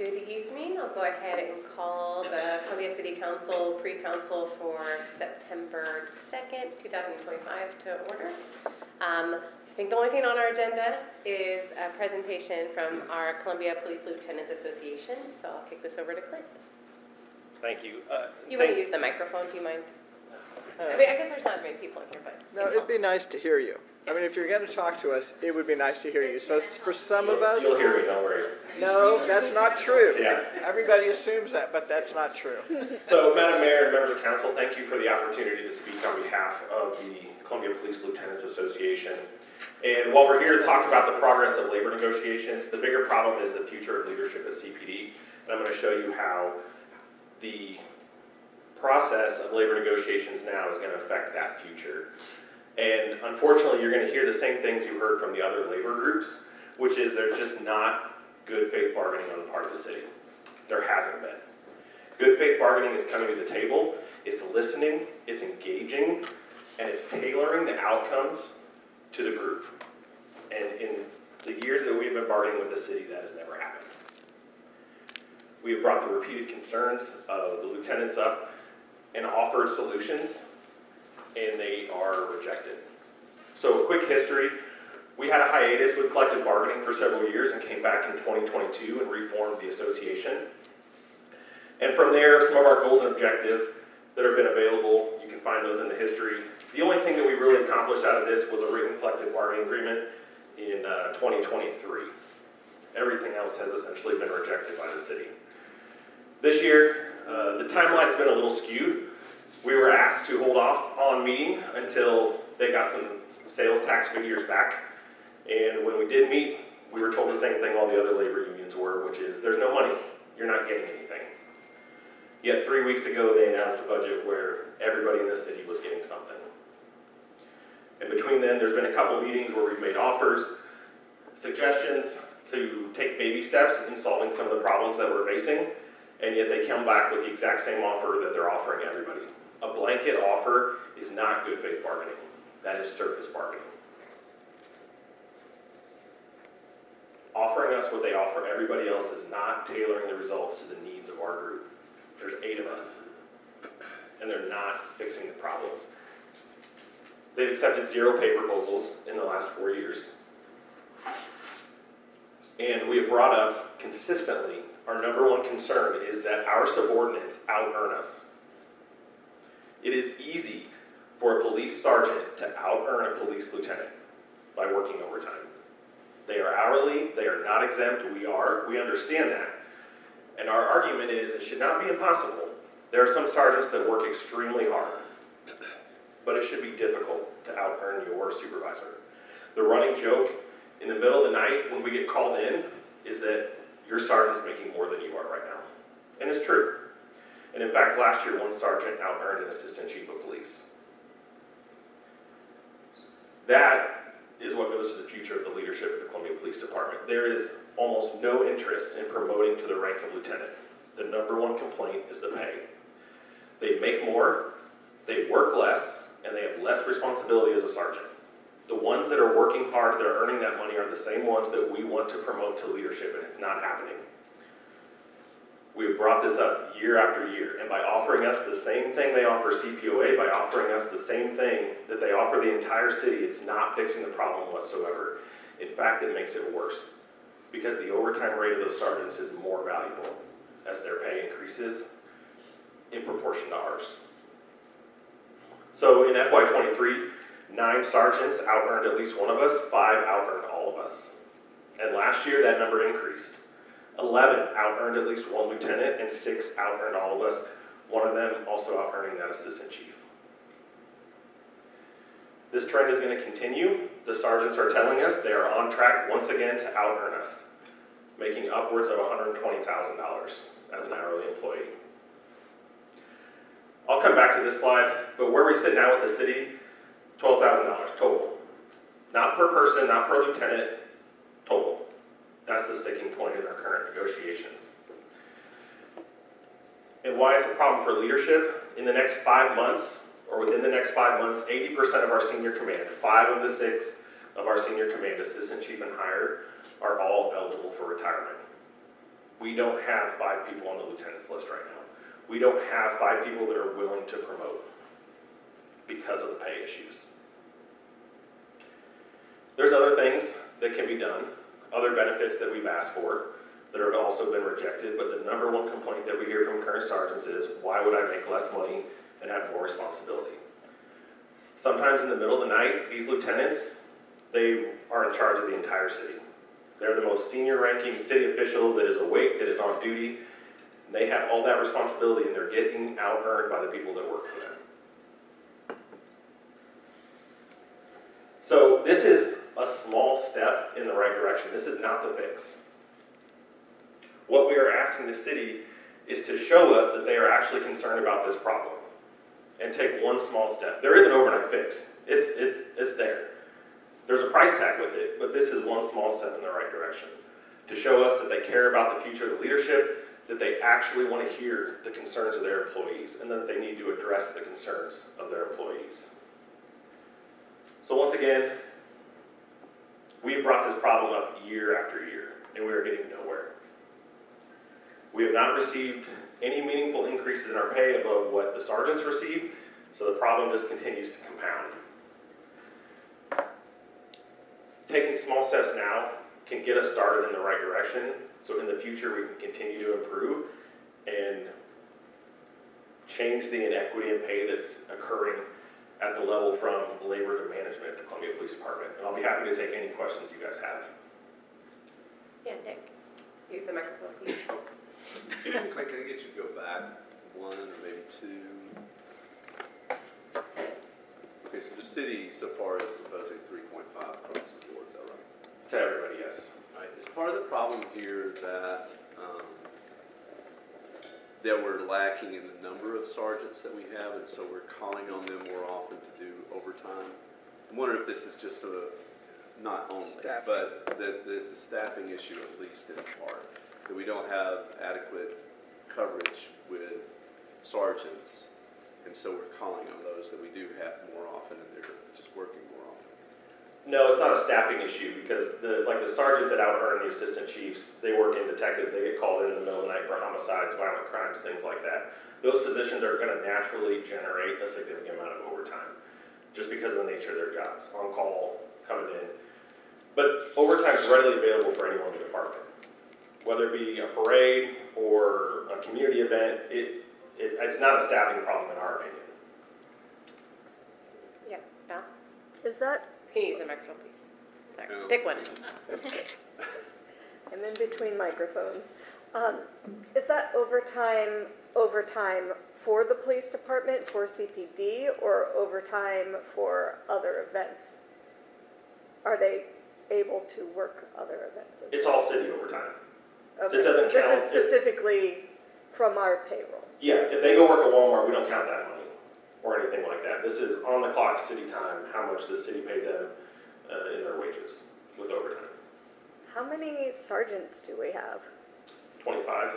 Good evening. I'll go ahead and call the Columbia City Council pre-council for September 2nd, 2025 to order. I think the only thing on our agenda is a presentation from our Columbia Police Lieutenants Association, so I'll kick this over to Clint. Thank you. You want to use the microphone, do you mind? I guess there's not as many people in here, but no, it'd be nice to hear you. I mean, if you're going to talk to us, it would be nice to hear you. So for some of us... You'll hear me, don't worry. No, that's not true. Yeah. Everybody assumes that, but that's not true. So, Madam Mayor and members of council, thank you for the opportunity to speak on behalf of the Columbia Police Lieutenants Association. And while we're here to talk about the progress of labor negotiations, the bigger problem is the future of leadership at CPD. And I'm going to show you how the process of labor negotiations now is going to affect that future. And unfortunately, you're going to hear the same things you heard from the other labor groups, which is there's just not good faith bargaining on the part of the city. There hasn't been. Good faith bargaining is coming to the table, it's listening, it's engaging, and it's tailoring the outcomes to the group. And in the years that we've been bargaining with the city, that has never happened. We have brought the repeated concerns of the lieutenants up and offered solutions, and they are rejected. So a quick history, we had a hiatus with collective bargaining for several years and came back in 2022 and reformed the association. And from there, some of our goals and objectives that have been available, you can find those in the history. The only thing that we really accomplished out of this was a written collective bargaining agreement in 2023. Everything else has essentially been rejected by the city. This year, the timeline has been a little skewed. We were asked to hold off on meeting until they got some sales tax figures back. And when we did meet, we were told the same thing all the other labor unions were, which is there's no money, you're not getting anything. Yet 3 weeks ago, they announced a budget where everybody in the city was getting something. And between then, there's been a couple meetings where we've made offers, suggestions to take baby steps in solving some of the problems that we're facing, and yet they come back with the exact same offer that they're offering everybody. A blanket offer is not good faith bargaining. That is surface bargaining. Offering us what they offer everybody else is not tailoring the results to the needs of our group. There's 8 of us, and they're not fixing the problems. They've accepted 0 pay proposals in the last 4 years. And we have brought up consistently, our #1 concern is that our subordinates out-earn us. It is easy for a police sergeant to out-earn a police lieutenant by working overtime. They are hourly, they are not exempt, we understand that. And our argument is it should not be impossible. There are some sergeants that work extremely hard, but it should be difficult to out-earn your supervisor. The running joke in the middle of the night when we get called in is that your sergeant's making more than you are right now. And it's true. And in fact, last year, one sergeant out-earned an assistant chief of police. That is what goes to the future of the leadership of the Columbia Police Department. There is almost no interest in promoting to the rank of lieutenant. The #1 complaint is the pay. They make more, they work less, and they have less responsibility as a sergeant. The ones that are working hard, that are earning that money, are the same ones that we want to promote to leadership, and it's not happening. We've brought this up year after year, and by offering us the same thing they offer CPOA, by offering us the same thing that they offer the entire city, it's not fixing the problem whatsoever. In fact, it makes it worse, because the overtime rate of those sergeants is more valuable as their pay increases in proportion to ours. So in FY23, 9 sergeants out-earned at least one of us, 5 out-earned all of us. And last year, that number increased. 11 out-earned at least 1 lieutenant, and 6 out-earned all of us, one of them also out-earning that assistant chief. This trend is going to continue. The sergeants are telling us they are on track once again to out-earn us, making upwards of $120,000 as an hourly employee. I'll come back to this slide, but where we sit now with the city, $12,000 total. Not per person, not per lieutenant, total. That's the sticking point in our current negotiations. And why it's a problem for leadership? In the next 5 months, or within the next 5 months, 80% of our senior command, 5 of the 6 of our senior command, assistant chief and higher, are all eligible for retirement. We don't have 5 people on the lieutenant's list right now. We don't have 5 people that are willing to promote because of the pay issues. There's other things that can be done, other benefits that we've asked for that have also been rejected, but the number one complaint that we hear from current sergeants is, why would I make less money and have more responsibility? Sometimes in the middle of the night, these lieutenants, they are in charge of the entire city. They're the most senior ranking city official that is awake, that is on duty. And they have all that responsibility, and they're getting out-earned by the people that work for them. So this is a small step in the right direction. This is not the fix. What we are asking the city is to show us that they are actually concerned about this problem and take one small step. There is an overnight fix. It's there. There's a price tag with it, but this is one small step in the right direction to show us that they care about the future of the leadership, that they actually want to hear the concerns of their employees, and that they need to address the concerns of their employees. So once again, we have brought this problem up year after year, and we are getting nowhere. We have not received any meaningful increases in our pay above what the sergeants receive, so the problem just continues to compound. Taking small steps now can get us started in the right direction, so in the future we can continue to improve and change the inequity in pay that's occurring at the level from labor to management at the Columbia Police Department. And I'll be happy to take any questions you guys have. Yeah, Nick, use the microphone, please. Can I get you to go back 1 or maybe 2? Okay, so the city so far is proposing 3.5 across the board, is that right? To everybody, yes. Right. Is part of the problem here that that we're lacking in the number of sergeants that we have, and so we're calling on them more often to do overtime? I'm wondering if this is just not only, Staffing. but that it's a staffing issue at least in part, that we don't have adequate coverage with sergeants, and so we're calling on those that we do have more often, and they're just working more often. No, it's not a staffing issue because the sergeant that out-earn the assistant chiefs, they work in detective, they get called in the middle of the night for homicides, violent crimes, things like that. Those positions are going to naturally generate a significant amount of overtime just because of the nature of their jobs, on call, coming in. But overtime is readily available for anyone in the department. Whether it be a parade or a community event, it's not a staffing problem in our opinion. Yeah, Val? Is that, Can you use the microphone, please? Sorry, No. pick one. I'm in between microphones. Is that overtime for the police department, for CPD, or overtime for other events? Are they able to work other events as It's well? all city overtime. Okay, this doesn't so this count is if- specifically from our payroll. Yeah, if they go work at Walmart, we don't count that money or anything like that. This is on the clock city time, how much the city paid them in their wages with overtime. How many sergeants do we have? 25.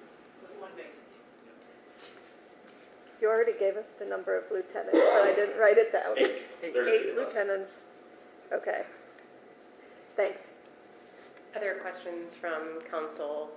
You already gave us the number of lieutenants, but I didn't write it down. 8. There's 8 of us. lieutenants. Okay. Thanks. Other questions from council?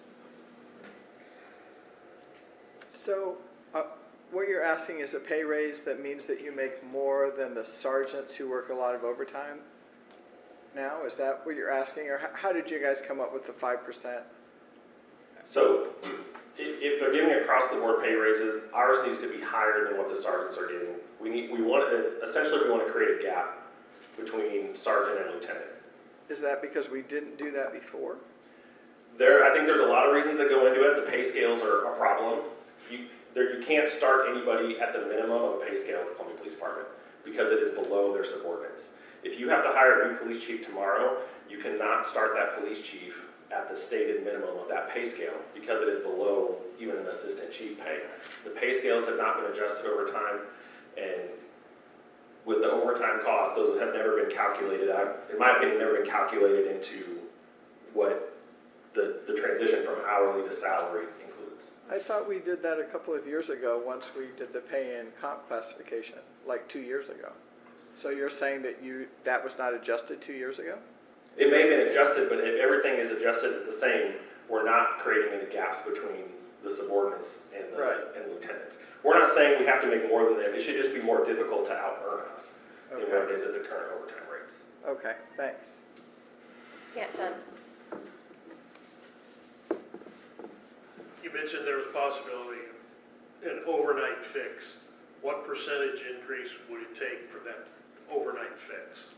So, what you're asking is a pay raise that means that you make more than the sergeants who work a lot of overtime now? Is that what you're asking? Or how did you guys come up with the 5%? So if they're giving across the board pay raises, ours needs to be higher than what the sergeants are getting. Essentially we want to create a gap between sergeant and lieutenant. Is that because we didn't do that before? I think there's a lot of reasons that go into it. The pay scales are a problem. You can't start anybody at the minimum of a pay scale at the Columbia Police Department because it is below their subordinates. If you have to hire a new police chief tomorrow, you cannot start that police chief at the stated minimum of that pay scale because it is below even an assistant chief pay. The pay scales have not been adjusted over time, and with the overtime costs, those have never been calculated. In my opinion, never been calculated into what the transition from hourly to salary includes. I thought we did that a couple of years ago once we did the pay and comp classification, like 2 years ago. So you're saying that that was not adjusted 2 years ago? It may have been adjusted, but if everything is adjusted at the same, we're not creating any gaps between the subordinates and the Right. and lieutenants. We're not saying we have to make more than them, it should just be more difficult to out-earn us than what it is at the current overtime rates. Okay, thanks. Yeah, done. You mentioned there was a possibility of an overnight fix. What percentage increase would it take for that overnight fix?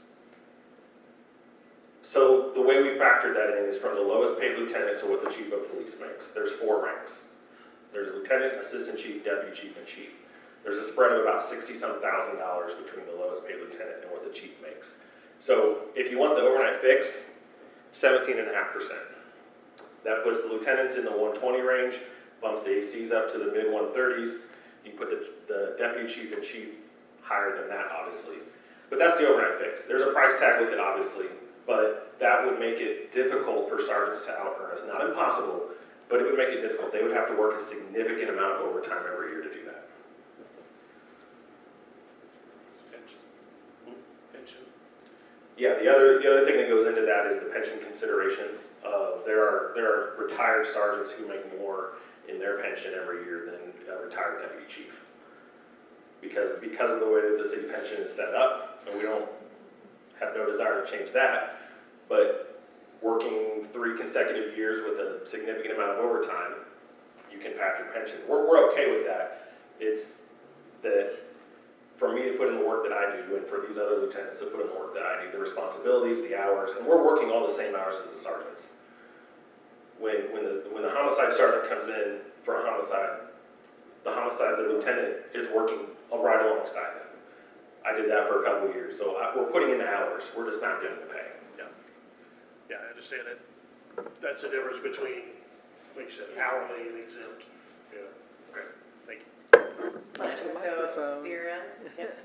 So the way we factored that in is from the lowest paid lieutenant to what the chief of police makes. There's 4 ranks. There's lieutenant, assistant chief, deputy chief, and chief. There's a spread of about $60-some thousand between the lowest paid lieutenant and what the chief makes. So if you want the overnight fix, 17.5%. That puts the lieutenants in the 120 range, bumps the ACs up to the mid 130s. You put the deputy chief and chief higher than that, obviously. But that's the overnight fix. There's a price tag with it, obviously, but that would make it difficult for sergeants to out-earn us. Not impossible, but it would make it difficult. They would have to work a significant amount of overtime every year to do that. Pension. Yeah, the other thing that goes into that is the pension considerations. There are retired sergeants who make more in their pension every year than a retired deputy chief. Because of the way that the city pension is set up, and we don't have no desire to change that, but working 3 consecutive years with a significant amount of overtime, you can patch your pension. We're okay with that. It's that for me to put in the work that I do, and for these other lieutenants to put in the work that I do, the responsibilities, the hours, and we're working all the same hours as the sergeants. When the homicide sergeant comes in for a homicide, the lieutenant is working right alongside them. I did that for a couple of years, so we're putting in the hours. We're just not getting the pay. Yeah, I understand that. That's the difference between, like you said, hourly and exempt. Yeah. Okay, thank you. Flash and Microphone. Vera. Yep.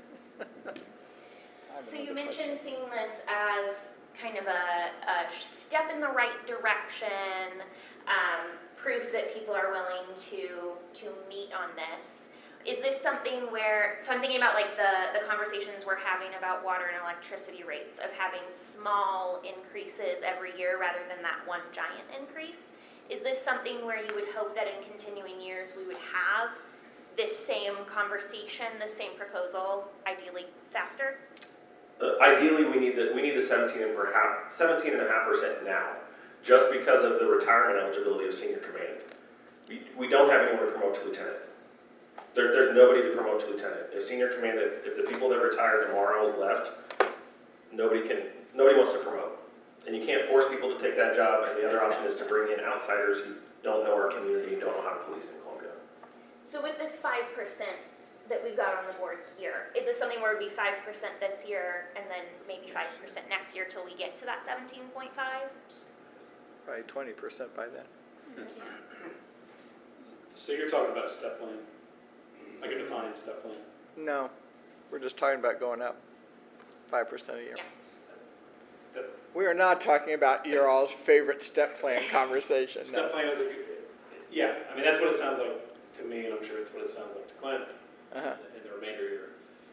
So you mentioned seeing this as kind of a step in the right direction, proof that people are willing to meet on this. Is this something where, so I'm thinking about like the conversations we're having about water and electricity rates, of having small increases every year rather than that one giant increase. Is this something where you would hope that in continuing years we would have this same conversation, the same proposal, ideally faster? Ideally, we need the 17.5% now, just because of the retirement eligibility of senior command. We don't have anyone to promote to lieutenant. There's nobody to promote to lieutenant. If senior command, if the people that retire tomorrow left, nobody wants to promote. And you can't force people to take that job, and the other option is to bring in outsiders who don't know our community and don't know how to police in Columbia. So with this 5% that we've got on the board here, is this something where it would be 5% this year and then maybe 5% next year till we get to that 17.5? Probably 20% by then. So you're talking about a step plan, like a defined step plan? No, we're just talking about going up 5% a year. Yeah. That We are not talking about your all's favorite step plan conversation. step No. plan is yeah, I mean, that's what it sounds like to me, and I'm sure it's what it sounds like to Clint Uh-huh. and the remainder here.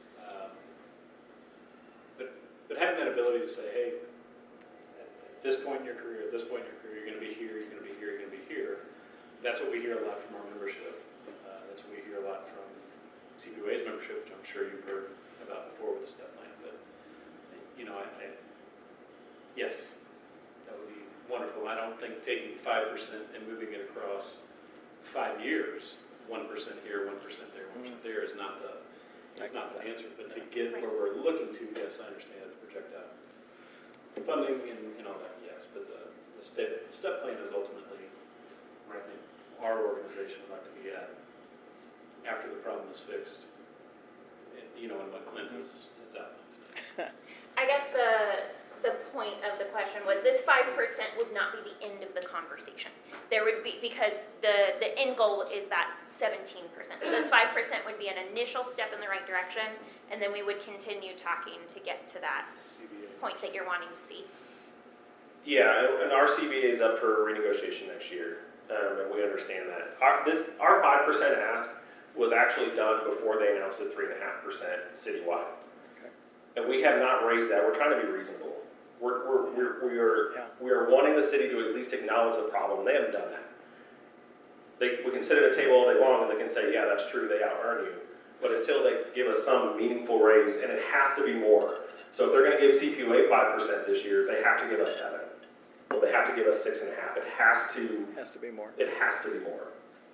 But having that ability to say, hey, at this point in your career, at this point in your career, you're going to be here, you're going to be here, you're going to be here. That's what we hear a lot from our membership. That's what we hear a lot from CPUA's membership, which I'm sure you've heard about before with the step plan. But, you know, yes, that would be wonderful. I don't think taking 5% and moving it across 5 years, 1% here, 1% there, 1% there is not the answer. But to get where we're looking to, yes, I understand to project out funding and all that, yes. But the step plan is ultimately where I think our organization would like to be at after the problem is fixed, you know, and what Clint has outlined. I guess the point of the question was this 5% would not be the end of the conversation. There would be, because the end goal is that 17%. So this 5% would be an initial step in the right direction, and then we would continue talking to get to that point that you're wanting to see. Yeah, and our CBA is up for renegotiation next year, and we understand that. Our 5% ask was actually done before they announced the 3.5% citywide. And we have not raised that. We're trying to be reasonable. We are wanting the city to at least acknowledge the problem. They haven't done that. We can sit at a table all day long and they can say, yeah, that's true, they out-earn you. But until they give us some meaningful raise, and it has to be more. So if they're gonna give CPUA 5% this year, they have to give us 7. Or they have to give us 6.5. It has Has to be more. It has to be more.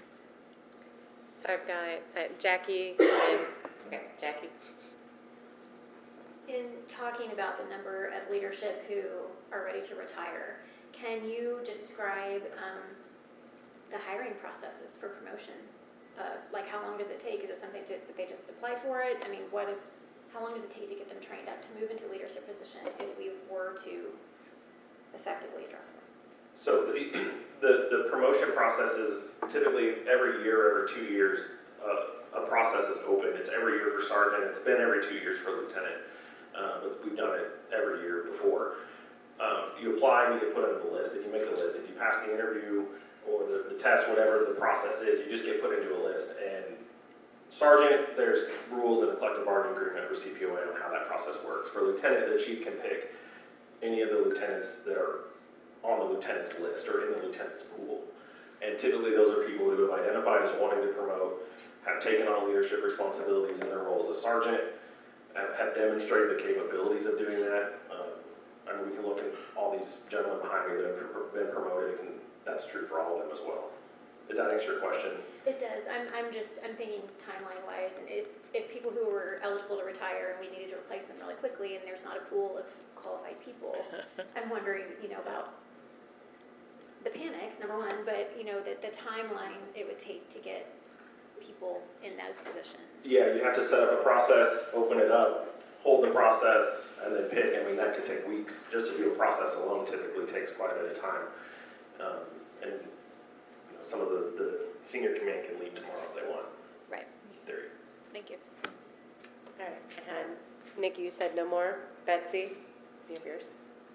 So I've got Jackie and, okay, Jackie. In talking about the number of leadership who are ready to retire, can you describe the hiring processes for promotion? Like how long does it take? Is it something that they just apply for it? I mean, how long does it take to get them trained up to move into leadership position if we were to effectively address this? So the promotion process is typically every year, every 2 years, a process is open. It's every year for sergeant. It's been every 2 years for lieutenant. But we've done it every year before. You apply and you get put into the list. If you make the list, if you pass the interview or the test, whatever the process is, you just get put into a list. And sergeant, there's rules in the collective bargaining agreement for CPOA on how that process works. For lieutenant, the chief can pick any of the lieutenants that are on the lieutenant's list or in the lieutenant's pool. And typically those are people who have identified as wanting to promote, have taken on leadership responsibilities in their role as a sergeant, have demonstrated the capabilities of doing that. I mean, we can look at all these gentlemen behind me that have been promoted, and that's true for all of them as well. Does that answer your question? It does. I'm thinking timeline wise, and if people who were eligible to retire and we needed to replace them really quickly and there's not a pool of qualified people, I'm wondering, about the panic, number one, but, the timeline it would take to get people in those positions. Yeah, you have to set up a process, open it up, hold the process, and then pick. I mean, that could take weeks. Just to do a process alone typically takes quite a bit of time. And some of the senior command can leave tomorrow if they want. Right. In theory. Thank you. All right, and Nick, you said no more. Betsy, do you have yours?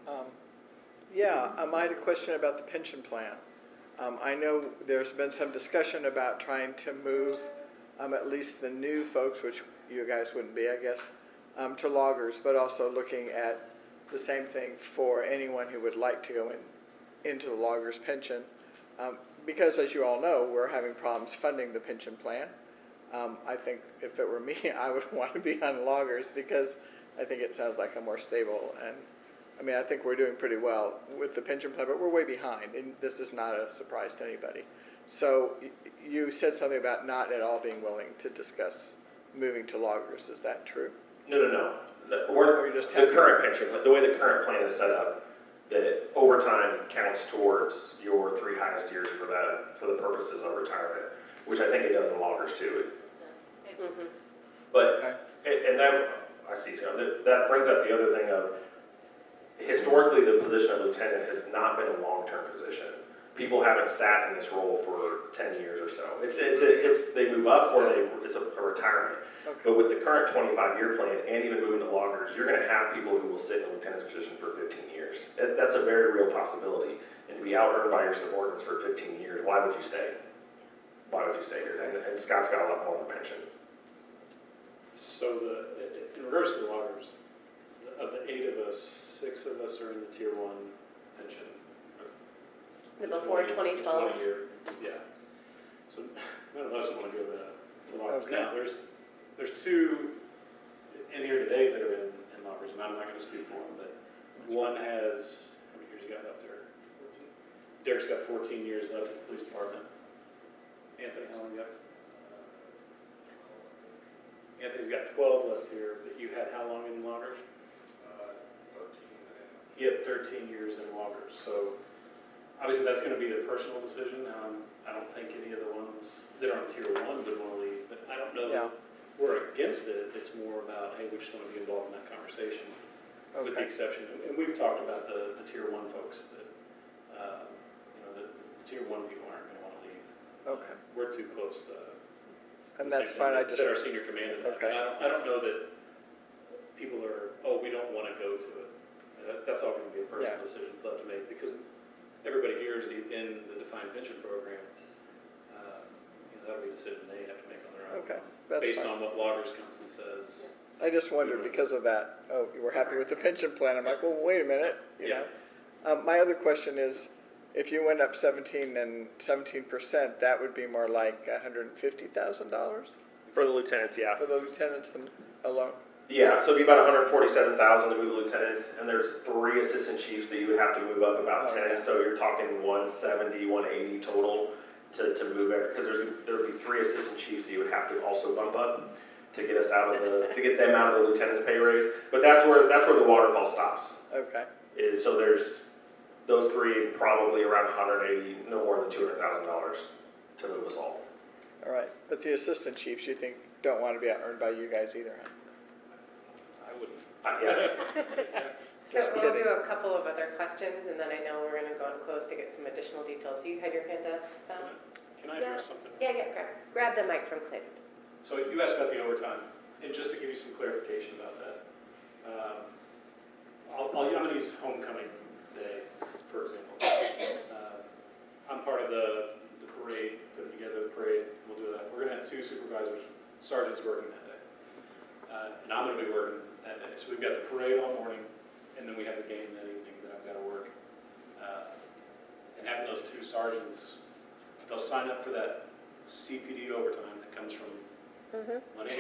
I had a question about the pension plan. I know there's been some discussion about trying to move at least the new folks, which you guys wouldn't be, I guess, to loggers, but also looking at the same thing for anyone who would like to go into the loggers pension. Because as you all know, we're having problems funding the pension plan. I think if it were me, I would want to be on loggers because I think it sounds like a more stable, and I mean, I think we're doing pretty well with the pension plan, but we're way behind, and this is not a surprise to anybody. So you said something about not at all being willing to discuss moving to loggers. Is that true? No. We're just The current pension, the way the current plan is set up, that overtime counts towards your 3 highest years for the purposes of retirement, which I think it does in loggers too. Mm-hmm. But, and that, I see, so that brings up the other thing of, historically the position of lieutenant has not been a long-term position. People haven't sat in this role for 10 years or so. They move up or it's a retirement. Okay. But with the current 25-year plan and even moving to loggers, you're going to have people who will sit in the lieutenant's position for 15 years. That's a very real possibility. And to be out-earned by your subordinates for 15 years, why would you stay? Why would you stay here? And Scott's got a lot more on the pension. So in regards to the loggers, of the 8 of us, 6 of us are in the tier 1 pension. The before 2012. 20 year, yeah. So none of us want to go to loggers. Okay. Now, there's 2 in here today that are in loggers, and I'm not going to speak for them, but one has, how many years you got left there? 14? Derek's got 14 years left at the police department. Anthony, how long you got? Anthony's got 12 left here, but you had how long in loggers? 13. He had 13 years in loggers, so obviously that's going to be a personal decision. I don't think any of the ones that are on tier 1 would want to leave, but I don't know that we're against it. It's more about, hey, we just want to be involved in that conversation, with the exception, and we've talked about the tier 1 folks that, the tier 1 people aren't going to want to leave. Okay. We're too close to. And that's fine. That our senior command is. Okay. I don't know that people are. Oh, we don't want to go to it. That's all going to be a personal decision they'll have to make because everybody here is in the defined pension program. That'll be a decision they have to make on their own. Okay, that's based fine. on what loggers council says. I just wondered because of that, oh, you were happy with the pension plan. I'm like, well, wait a minute, you Yeah. know. My other question is, if you went up 17%, that would be more like $150,000 For the lieutenants, yeah. for the lieutenants alone? Yeah, so it'd be about 147,000 to move lieutenants, and there's 3 assistant chiefs that you would have to move up about 10, Okay. so you're talking 170, 180 total to move every, because there would be 3 assistant chiefs that you would have to also bump up to get us out of to get them out of the lieutenant's pay raise. But that's where the waterfall stops. Okay, So there's those 3 probably around 180, no more than $200,000 to move us all. all right. But the assistant chiefs, you think, don't want to be earned by you guys either, huh? I wouldn't. Yeah. So Just we'll kidding. do a couple of other questions, and then I know we're gonna go and close to get some additional details. So you had your hand up, Val? Can I address something? Yeah, grab the mic from Clayton. So you asked about the overtime, and just to give you some clarification about that, I'm going to use homecoming day, for example. I'm part of the parade, putting together the parade, we'll do that. We're going to have 2 supervisors, sergeants working that day. And I'm going to be working that day. So we've got the parade all morning, and then we have the game that evening that I've got to work. And having those 2 sergeants, they'll sign up for that CPD overtime that comes from money.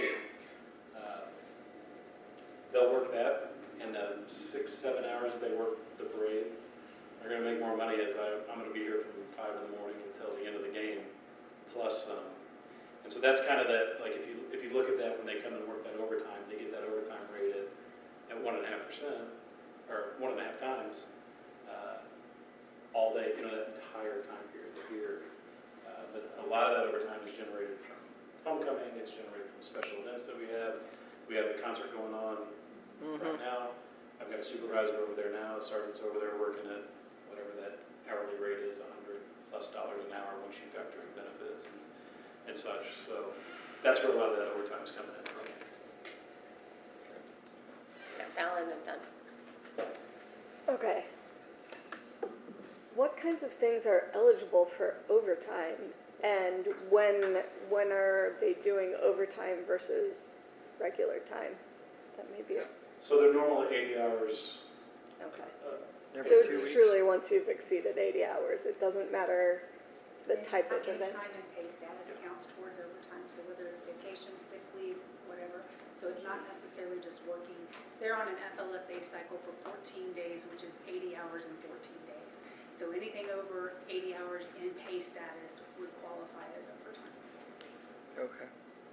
They'll work that, and the 6-7 hours they work the parade, they're going to make more money as I'm going to be here from 5 in the morning until the end of the game, plus some. And so that's kind of that. Like if you look at that when they come and work that overtime, they get that overtime rate at 1.5% or 1.5 times all day. You know, that entire time period they're here. But a lot of that overtime is generated from homecoming. It's generated from special events that we have. We have the concert going on right now. I've got a supervisor over there now. The sergeant's over there working at whatever that hourly rate is, $100+ an hour once you factor in benefits and such. So that's where a lot of that overtime's coming in from. Yeah, Val, and I'm done. Okay. What kinds of things are eligible for overtime, and when are they doing overtime versus regular time? That may be So they're normal 80 hours. okay. Every So 2 it's weeks? truly once you've exceeded 80 hours, it doesn't matter the type of Any event. time and pay status counts towards overtime, so whether it's vacation, sick leave, whatever. So it's not necessarily just working. They're on an FLSA cycle for 14 days, which is 80 hours in 14 days. So anything over 80 hours in pay status would qualify as overtime. Okay.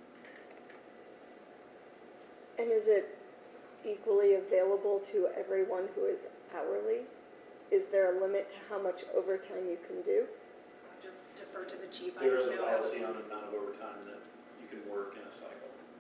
And is it equally available to everyone who is hourly? Is there a limit to how much overtime you can do? I'll defer to the chief. I There is don't a know. policy on the amount of overtime that you can work in a cycle.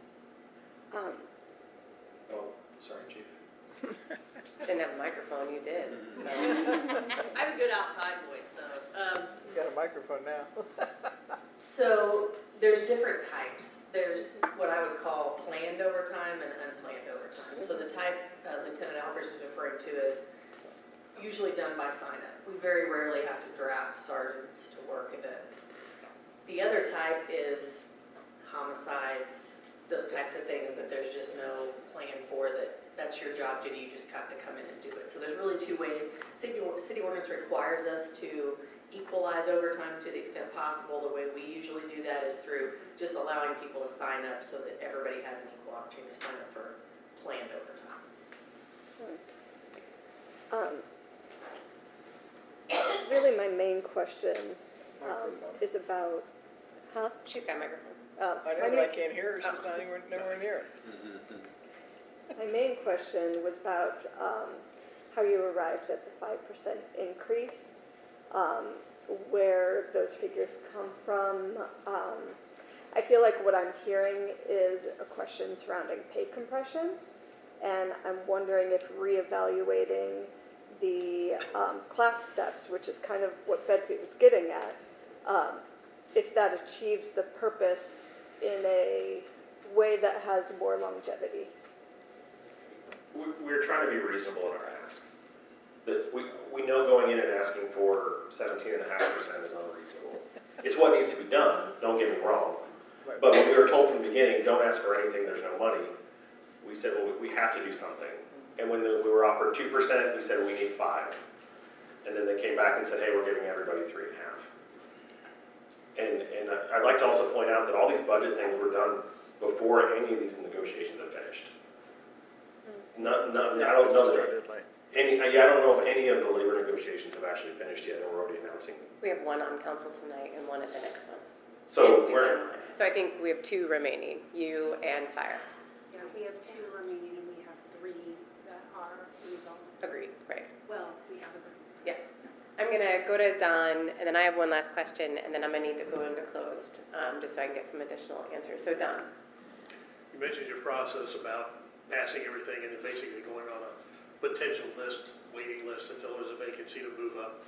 Oh, sorry, Chief. Didn't have a microphone, you did. So. I have a good outside voice though. You got a microphone now. So there's different types. There's what I would call planned overtime and unplanned overtime. So the type Lieutenant Albers is referring to is usually done by sign up. We very rarely have to draft sergeants to work events. The other type is homicides, those types of things that there's just no plan for, that's your job duty, you just have to come in and do it. So there's really 2 ways. City ordinance requires us to equalize overtime to the extent possible. The way we usually do that is through just allowing people to sign up so that everybody has an equal opportunity to sign up for planned overtime. Really, my main question Microphone. is about, huh? She's got a microphone. I know, but I can't hear her. She's not nowhere near it. My main question was about how you arrived at the 5% increase, where those figures come from. I feel like what I'm hearing is a question surrounding pay compression, and I'm wondering if reevaluating the class steps, which is kind of what Betsy was getting at, if that achieves the purpose in a way that has more longevity. We're trying to be reasonable in our ask. We know going in and asking for 17.5% is unreasonable. It's what needs to be done, don't get me wrong. But when we were told from the beginning, don't ask for anything, there's no money, we said, well, we have to do something. And when we were offered 2%, we said we need 5. And then they came back and said, hey, we're giving everybody 3.5. And I'd like to also point out that all these budget things were done before any of these negotiations have finished. I don't know that Started late. I don't know if any of the labor negotiations have actually finished yet, and we're already announcing. We have one on council tonight and one at the next one. So And we're, so I think we have 2 remaining, you and fire. Yeah, we have 2 remaining and we have 3 that are resolved. Agreed, right. Well, we have agreed. I'm gonna go to Don, and then I have one last question, and then I'm gonna need to go into closed, just so I can get some additional answers. So Don, You mentioned your process about passing everything and then basically going on a potential list, waiting list until there's a vacancy to move up.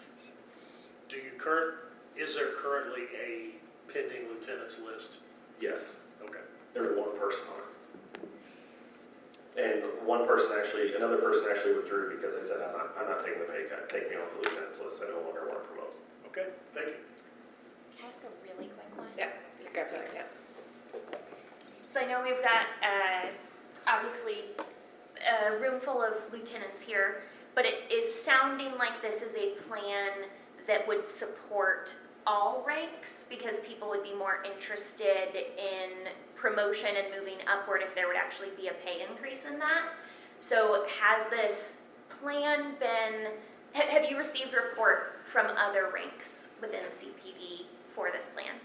Is there currently a pending lieutenant's list? yes, Okay. there's one person on it. And another person actually withdrew because they said, I'm not taking the pay cut, take me off the lieutenant's list, I no longer want to promote. Okay, thank you. Can I ask a really quick one? yeah, go for it, yeah. So I know we've got, obviously, a room full of lieutenants here, but it is sounding like this is a plan that would support all ranks, because people would be more interested in promotion and moving upward if there would actually be a pay increase in that. So has this plan been, have you received report from other ranks within CPD for this plan?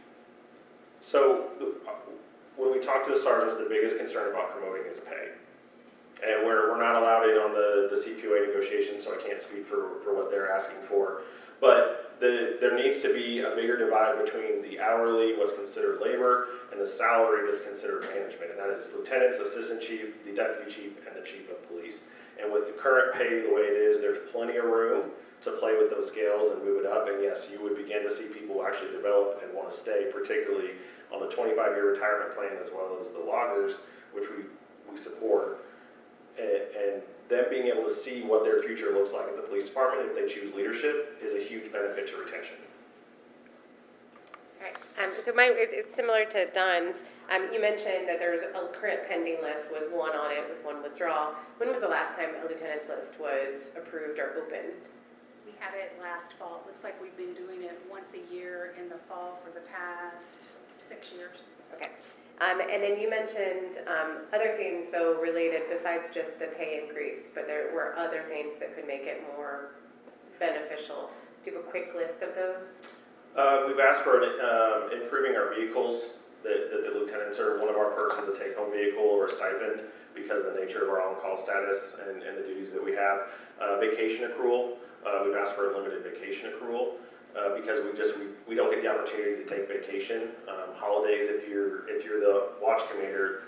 So when we talk to the sergeants, the biggest concern about promoting is pay. And we're not allowed in on the CPOA negotiations, so I can't speak for what they're asking for. But there needs to be a bigger divide between the hourly, what's considered labor, and the salary that's considered management. And that is lieutenants, assistant chief, the deputy chief, and the chief of police. And with the current pay the way it is, there's plenty of room to play with those scales and move it up. And yes, you would begin to see people actually develop and want to stay, particularly on the 25-year retirement plan, as well as the loggers, which we support. And them being able to see what their future looks like at the police department if they choose leadership is a huge benefit to retention. All right, so mine is similar to Don's. You mentioned that there's a current pending list with 1 on it, with 1 withdrawal. When was the last time a lieutenant's list was approved or open? We had it last fall. It looks like we've been doing it once a year in the fall for the past 6 years. Okay. And then you mentioned other things, though, related besides just the pay increase, but there were other things that could make it more beneficial. Do you have a quick list of those? We've asked for improving our vehicles, that the lieutenants are one of our perks is a take-home vehicle or a stipend because of the nature of our on-call status and the duties that we have. Vacation accrual, we've asked for a limited vacation accrual. Because we don't get the opportunity to take vacation. Holidays, if you're the watch commander,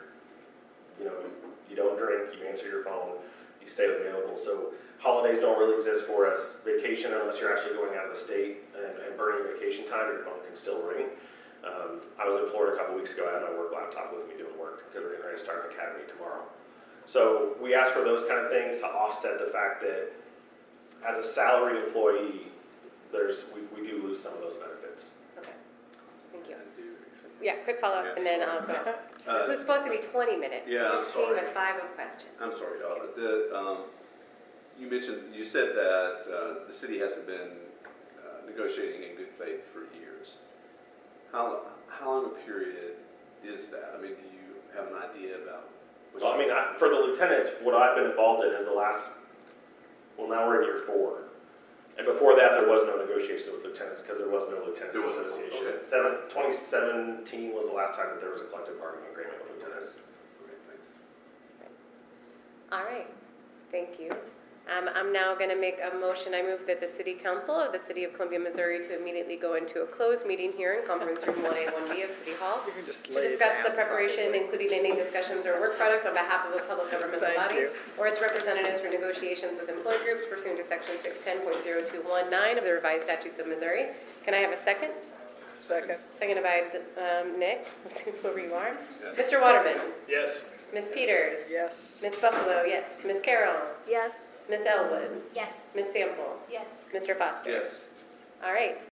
you don't drink, you answer your phone, you stay available. So holidays don't really exist for us. Vacation, unless you're actually going out of the state and burning vacation time, your phone can still ring. I was in Florida a couple weeks ago. I had my work laptop with me doing work because we're getting ready to start an academy tomorrow. So we ask for those kind of things to offset the fact that as a salary employee, we do lose some of those benefits. Okay, thank you. Yeah, quick follow-up, and then I'll go. This was supposed to be 20 minutes. Yeah, I'm 15 sorry. with 5 of questions. I'm sorry, y'all. You said that the city hasn't been negotiating in good faith for years. How long a period is that? I mean, do you have an idea about? Well, for the lieutenants, what I've been involved in is now we're in year 4. And before that, there was no negotiation with lieutenants because there was no lieutenants association. Okay. 2017 was the last time that there was a collective bargaining agreement with lieutenants. Okay, thanks. All right, thank you. I'm now going to make a motion. I move that the City Council of the City of Columbia, Missouri to immediately go into a closed meeting here in Conference Room 1A, 1B of City Hall You can just to lay it discuss the down, preparation, probably. including any discussions or work product on behalf of a public governmental Thank body you. or its representatives for negotiations with employee groups pursuant to Section 610.0219 of the Revised Statutes of Missouri. Can I have a second? Second. Seconded by Nick, whoever you are. Yes. Mr. Waterman. Yes. Ms. Peters. Yes. Ms. Buffalo, yes. Ms. Carroll. Yes. Ms. Elwood. Yes. Ms. Sample. Yes. Mr. Foster. Yes. All right.